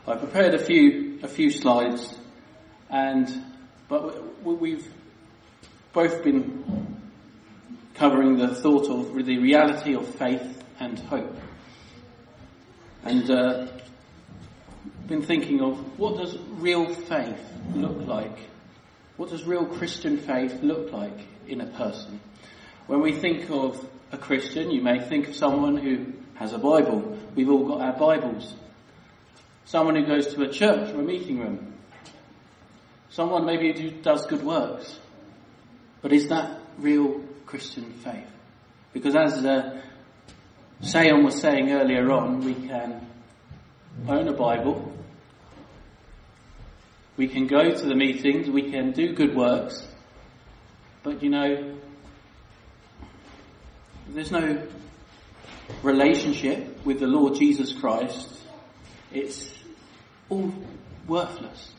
I prepared a few slides, but we've both been covering the thought of the reality of faith and hope, and been thinking of what does real faith look like? What does real Christian faith look like in a person? When we think of a Christian, you may think of someone who has a Bible. We've all got our Bibles. Someone who goes to a church or a meeting room. Someone maybe who does good works. But is that real Christian faith? Because as Sayon was saying earlier on, we can own a Bible. We can go to the meetings. We can do good works. But there's no relationship with the Lord Jesus Christ. It's all worthless.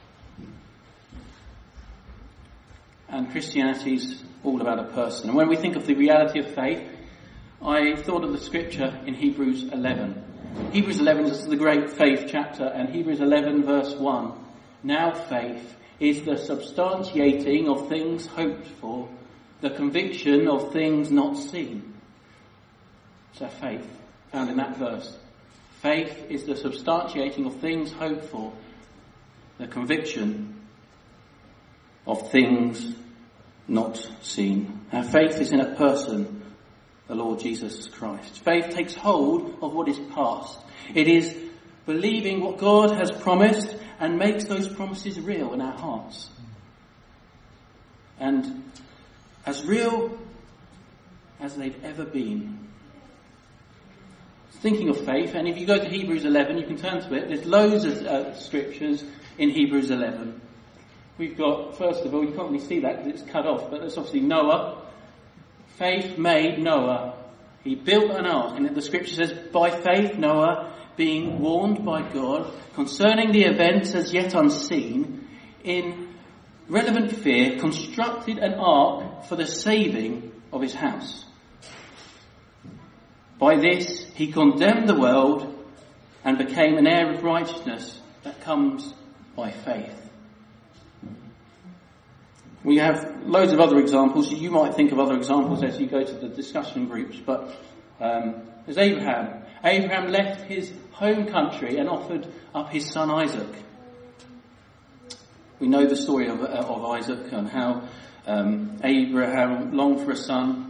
And Christianity's all about a person. And when we think of the reality of faith, I thought of the scripture in Hebrews 11. Hebrews 11 is the great faith chapter, and Hebrews 11 verse 1. Now faith is the substantiating of things hoped for, the conviction of things not seen. So faith, found in that verse. Faith is the substantiating of things hoped for, the conviction of things not seen. Our faith is in a person, the Lord Jesus Christ. Faith takes hold of what is past. It is believing what God has promised and makes those promises real in our hearts. And as real as they've ever been. Thinking of faith, and if you go to Hebrews 11, you can turn to it. There's loads of scriptures in Hebrews 11. We've got, first of all, you can't really see that because it's cut off, but that's obviously Noah. Faith made Noah. He built an ark, and the scripture says, by faith Noah, being warned by God concerning the events as yet unseen, in relevant fear, constructed an ark for the saving of his house. By this he condemned the world and became an heir of righteousness that comes by faith. We have loads of other examples. You might think of other examples as you go to the discussion groups, but there's Abraham. Abraham left his home country and offered up his son Isaac. We know the story of Isaac and how Abraham longed for a son.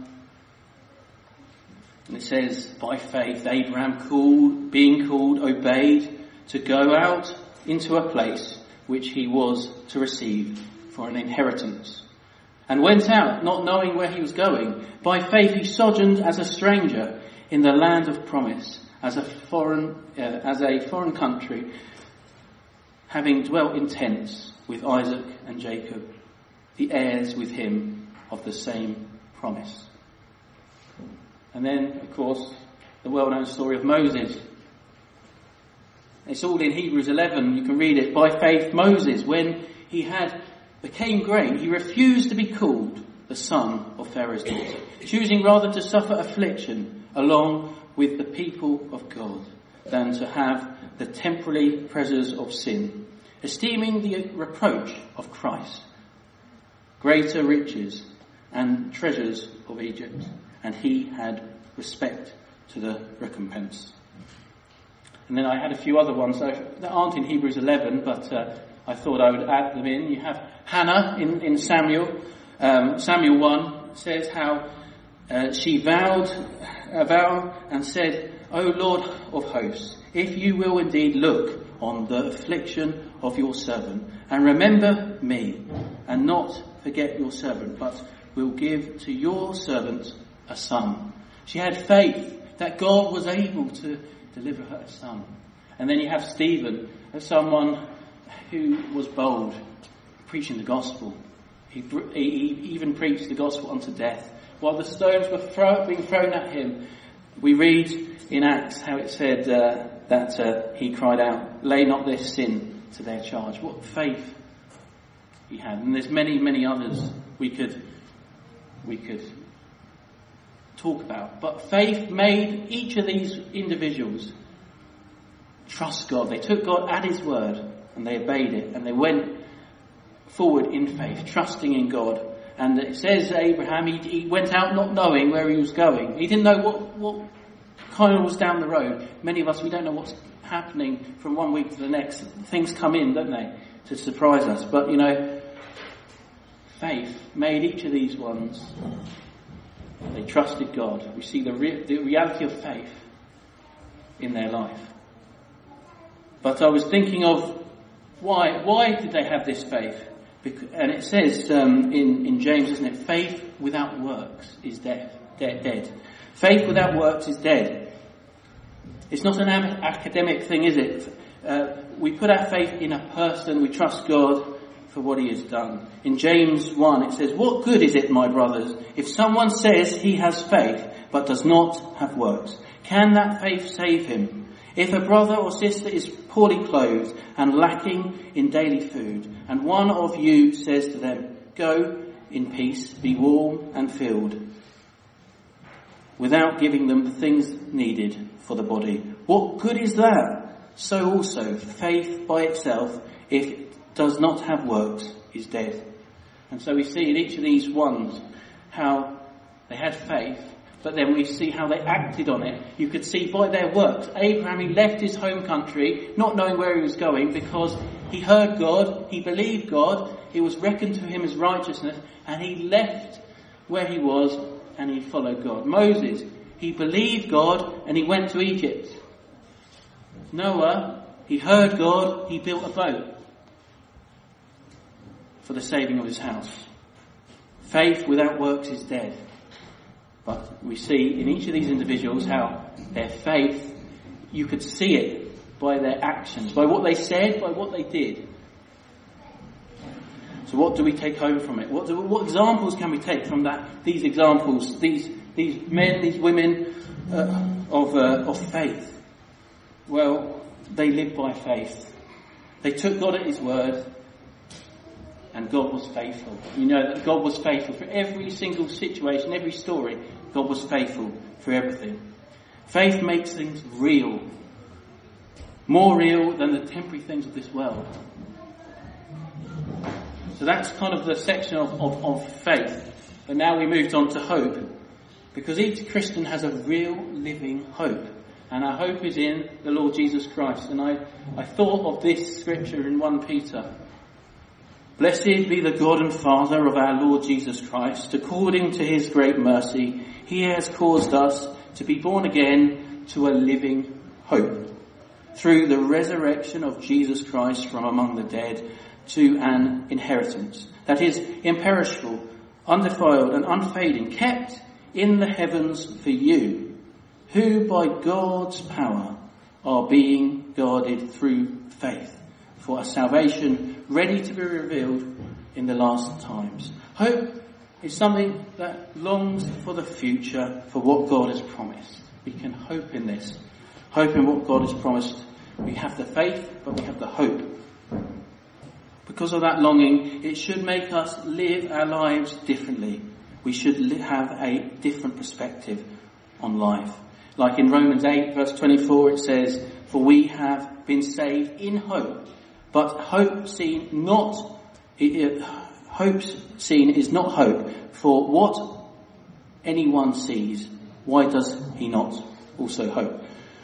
And it says, by faith, Abraham being called, obeyed to go out into a place which he was to receive for an inheritance. And went out, not knowing where he was going. By faith he sojourned as a stranger in the land of promise, as a foreign country, having dwelt in tents with Isaac and Jacob, the heirs with him of the same promise. And then, of course, the well-known story of Moses. It's all in Hebrews 11. You can read it. By faith, Moses, when he became great, he refused to be called the son of Pharaoh's daughter, choosing rather to suffer affliction along with the people of God than to have the temporary pleasures of sin, esteeming the reproach of Christ greater riches and treasures of Egypt, and he had respect to the recompense. And then I had a few other ones that aren't in Hebrews 11, but I thought I would add them in. You have Hannah in Samuel. Samuel 1 says how she vowed a vow and said, O Lord of hosts, if you will indeed look on the affliction of your servant and remember me and not forget your servant, but will give to your servant a son. She had faith that God was able to deliver her a son. And then you have Stephen as someone who was bold, preaching the gospel. He even preached the gospel unto death. While the stones were being thrown at him, we read in Acts how it said that he cried out, lay not this sin to their charge. What faith he had. And there's many, many others we could talk about. But faith made each of these individuals trust God. They took God at his word and they obeyed it, and they went forward in faith, trusting in God. And it says Abraham, he went out not knowing where he was going. He didn't know what kind of was down the road. Many of us, we don't know what's happening from one week to the next. Things come in, don't they, to surprise us. But, faith made each of these ones. They trusted God. We see the reality of faith in their life. But I was thinking of why did they have this faith? And it says in James, isn't it? Faith without works is dead. Faith without works is dead. It's not an academic thing, is it? We put our faith in a person. We trust God for what he has done. In James 1 it says, "What good is it, my brothers, if someone says he has faith but does not have works? Can that faith save him? If a brother or sister is poorly clothed and lacking in daily food, and one of you says to them, 'Go in peace, be warm and filled,' without giving them the things needed for the body, what good is that? So also, faith by itself, if it does not have works, is dead." And so we see in each of these ones how they had faith, but then we see how they acted on it. You could see by their works. Abraham, he left his home country, not knowing where he was going, because he heard God, he believed God, it was reckoned to him as righteousness, and he left where he was and he followed God. Moses, he believed God and he went to Egypt. Noah, he heard God, he built a boat for the saving of his house. Faith without works is dead. But we see in each of these individuals how their faith, you could see it by their actions, by what they said, by what they did. So what do we take home from it? What examples can we take from these examples, these men, these women of faith? Well, they lived by faith. They took God at his word, and God was faithful. You know that God was faithful for every single situation, every story. God was faithful for everything. Faith makes things real. More real than the temporary things of this world. So that's kind of the section of faith. But now we moved on to hope. Because each Christian has a real living hope. And our hope is in the Lord Jesus Christ. And I thought of this scripture in 1 Peter. "Blessed be the God and Father of our Lord Jesus Christ. According to his great mercy, he has caused us to be born again to a living hope, through the resurrection of Jesus Christ from among the dead, to an inheritance that is imperishable, undefiled and unfading, kept in the heavens for you, who by God's power are being guarded through faith for a salvation ready to be revealed in the last times." Hope is something that longs for the future, for what God has promised. We can hope in this. Hope in what God has promised. We have the faith, but we have the hope. Because of that longing, it should make us live our lives differently. We should have a different perspective on life. Like in Romans 8 verse 24 it says, "For we have been saved in hope, but hope seen is not hope. For what anyone sees, why does he not also hope?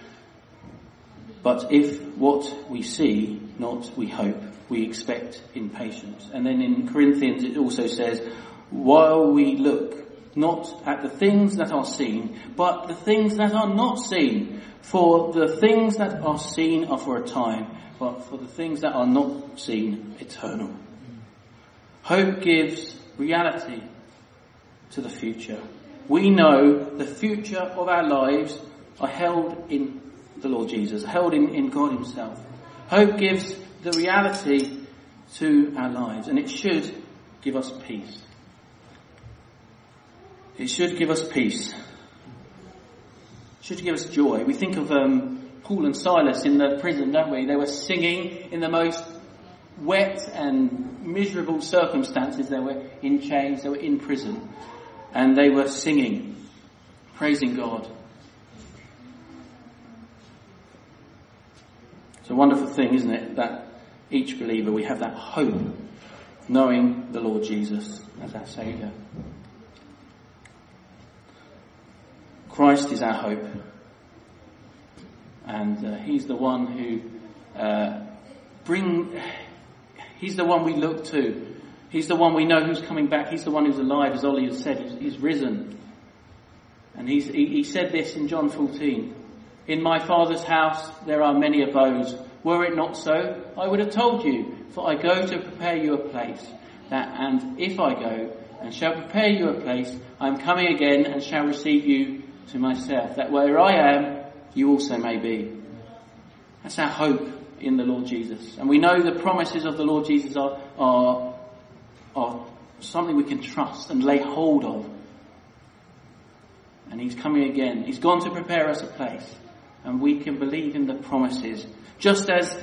But if what we see not we hope, we expect in patience." And then in Corinthians it also says, "While we look not at the things that are seen, but the things that are not seen. For the things that are seen are for a time, but for the things that are not seen, eternal." Hope gives reality to the future. We know the future of our lives are held in the Lord Jesus, held in God himself. Hope gives the reality to our lives, and it should give us peace. It should give us peace. It should give us joy. We think of Paul and Silas in the prison, don't we? They were singing in the most wet and miserable circumstances. They were in chains, they were in prison, and they were singing, praising God. It's a wonderful thing, isn't it, that each believer, we have that hope, knowing the Lord Jesus as our Saviour. Christ is our hope. And he's the one who he's the one we look to. He's the one we know who's coming back. He's the one who's alive, as Ollie has said. He's risen. And he said this in John 14. In my Father's house there are many abodes. Were it not so, I would have told you, for I go to prepare you a place. And if I go and shall prepare you a place, I am coming again and shall receive you to myself, that where I am, you also may be. That's our hope in the Lord Jesus. And we know the promises of the Lord Jesus are something we can trust and lay hold of. And he's coming again. He's gone to prepare us a place. And we can believe in the promises. Just as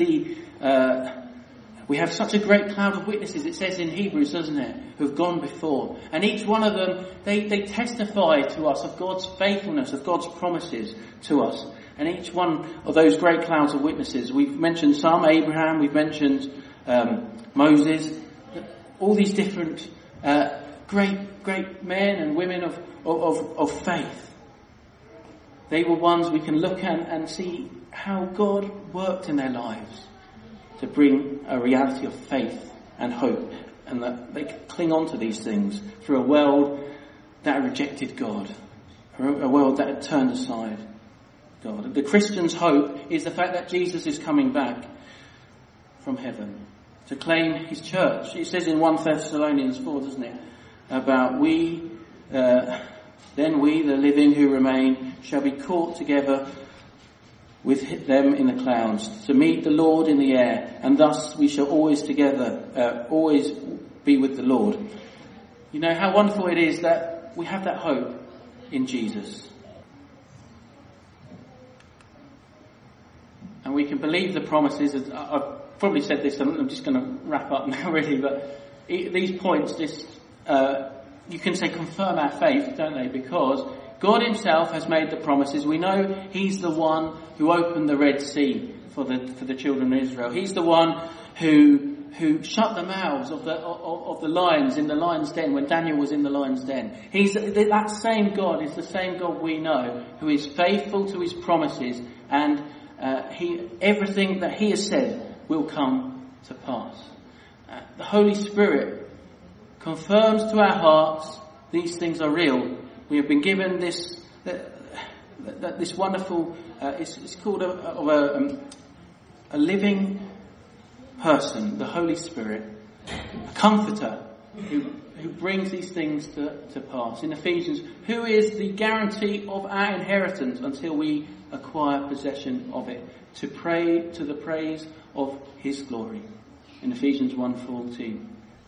we have such a great cloud of witnesses, it says in Hebrews, doesn't it, who've gone before. And each one of them, they testify to us of God's faithfulness, of God's promises to us. And each one of those great clouds of witnesses, we've mentioned some, Abraham, we've mentioned Moses, all these different great men and women of faith. They were ones we can look at and see how God worked in their lives to bring a reality of faith and hope, and that they could cling on to these things through a world that had rejected God, a world that had turned aside God. The Christian's hope is the fact that Jesus is coming back from heaven to claim his church. It says in 1 Thessalonians 4, doesn't it, about then we, the living who remain, shall be caught together with them in the clouds to meet the Lord in the air, and thus we shall always be with the Lord. You know how wonderful it is that we have that hope in Jesus. And we can believe the promises. I've probably said this, I'm just going to wrap up now really, but these points just, you can say confirm our faith, don't they? Because God himself has made the promises. We know he's the one who opened the Red Sea for the children of Israel. He's the one who shut the mouths of the lions in the lion's den when Daniel was in the lion's den. That same God is the same God we know, who is faithful to his promises, and everything that he has said will come to pass. The Holy Spirit confirms to our hearts these things are real. We have been given this wonderful. It's called a living person, the Holy Spirit, a comforter who brings these things to pass. In Ephesians, who is the guarantee of our inheritance until we acquire possession of it, to pray to the praise of his glory. In Ephesians 1:14.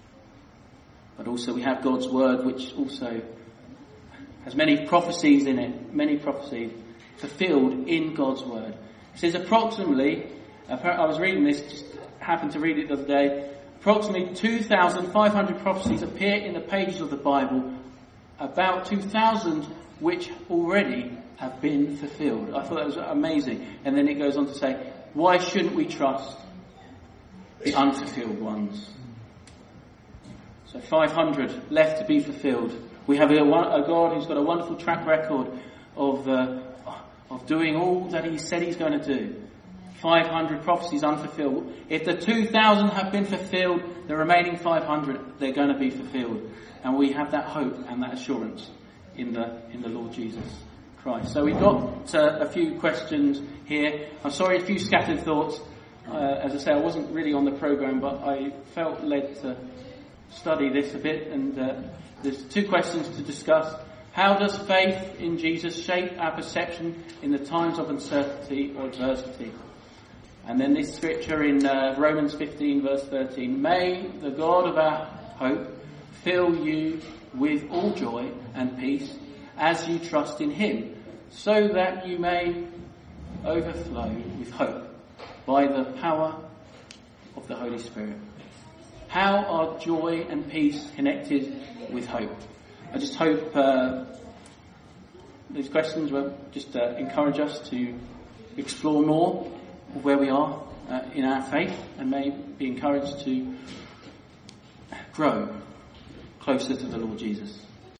But also we have God's word, which also has many prophecies in it, many prophecies fulfilled in God's word. It says approximately, I was reading this, just happened to read it the other day, approximately 2,500 prophecies appear in the pages of the Bible, about 2,000 which already have been fulfilled. I thought that was amazing. And then it goes on to say, why shouldn't we trust the unfulfilled ones? So 500 left to be fulfilled. We have a God who's got a wonderful track record of doing all that he said he's going to do. 500 prophecies unfulfilled. If the 2,000 have been fulfilled, the remaining 500, they're going to be fulfilled. And we have that hope and that assurance in the Lord Jesus Christ. So we've got a few questions here. I'm sorry, a few scattered thoughts. As I say, I wasn't really on the programme, but I felt led to study this a bit, and there's two questions to discuss. How does faith in Jesus shape our perception in the times of uncertainty or adversity? And then this scripture in Romans 15 verse 13. May the God of our hope fill you with all joy and peace as you trust in him, so that you may overflow with hope by the power of the Holy Spirit. How are joy and peace connected with hope? I just hope these questions will just encourage us to explore more of where we are in our faith and may be encouraged to grow closer to the Lord Jesus.